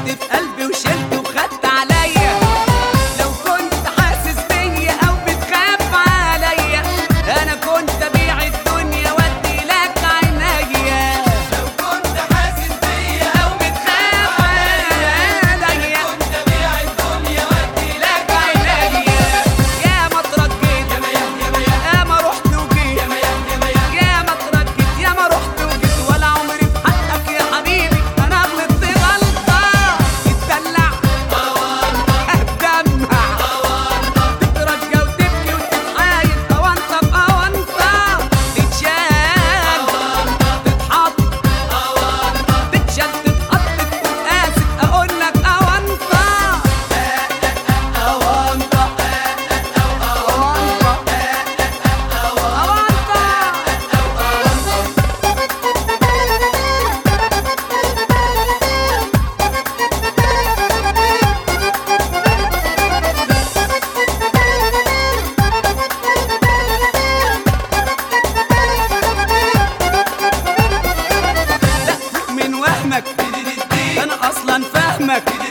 دخلت في قلبي وشلت وخدت عليا. لو كنت حاسس بيا او بتخاف عليا انا كنت ابيع الدنيا وادي لك عينيا. لو كنت حاسس بيا او بتخاف عليا كنت ابيع الدنيا وادي لك عينيا. يا ما اترجيت يا ما رحت وجيت يا ما اترجيت يا ما رحت وجيت ولا عمري في حقك يا حبيبي انا غلطت غلطه. تتدلع اتدمع تترجى وتبكي وتتحايل اوانطه باونطه. تتشال تتحط تتشال تتحط تكون قاسي اقول لك اوانطه اوانطه من وهمك انا اصلا فاهمك.